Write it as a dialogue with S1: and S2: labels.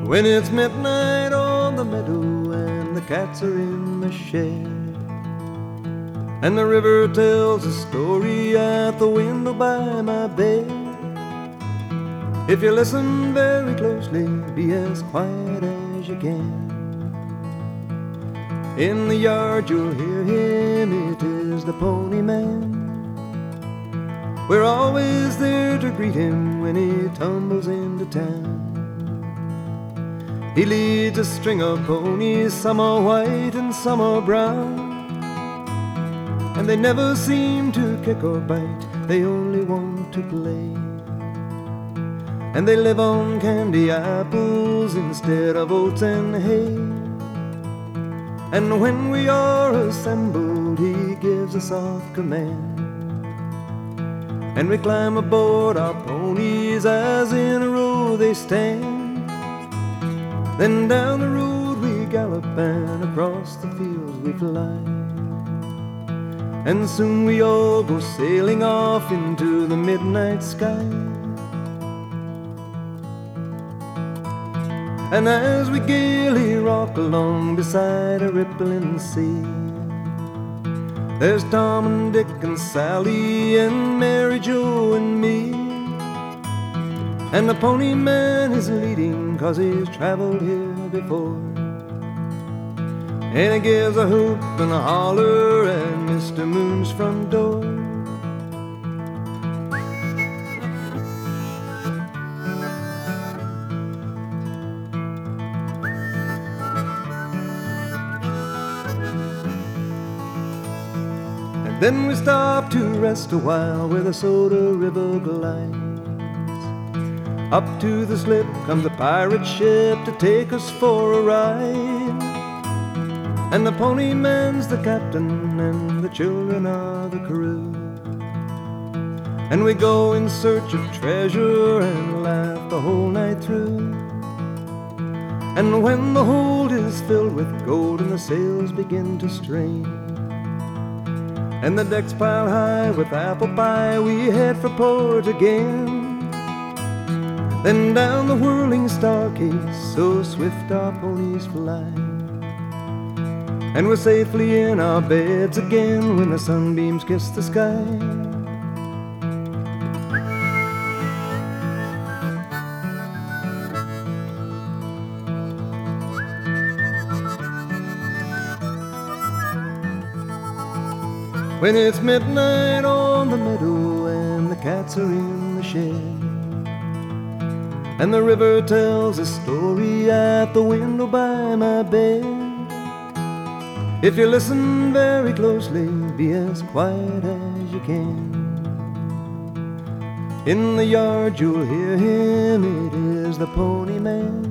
S1: When it's midnight on the meadow and the cats are in the shed, and the river tells a story at the window by my bed, if you listen very closely, be as quiet as you can. In the yard you'll hear him, it is the Pony Man. We're always there to greet him when he tumbles into town. He leads a string of ponies, some are white and some are brown, and they never seem to kick or bite, they only want to play. And they live on candy apples instead of oats and hay. And when we are assembled, he gives a soft command, and we climb aboard our ponies as in a row they stand. Then down the road we gallop and across the fields we fly, and soon we all go sailing off into the midnight sky. And as we gaily rock along beside a rippling sea, there's Tom and Dick and Sally and Mary Jo and me. And the Pony Man is leading 'cause he's traveled here before, and he gives a hoop and a holler at Mr. Moon's front door. And then we stop to rest a while where the Soda River glides. Up to the slip comes the pirate ship to take us for a ride, and the Pony Man's the captain and the children are the crew. And we go in search of treasure and laugh the whole night through. And when the hold is filled with gold and the sails begin to strain, and the decks pile high with apple pie, we head for port again. Then down the whirling staircase, so swift our ponies fly, and we're safely in our beds again when the sunbeams kiss the sky. When it's midnight on the meadow and the cats are in the shed, and the river tells a story at the window by my bed, if you listen very closely, be as quiet as you can. In the yard you'll hear him, it is the Pony Man.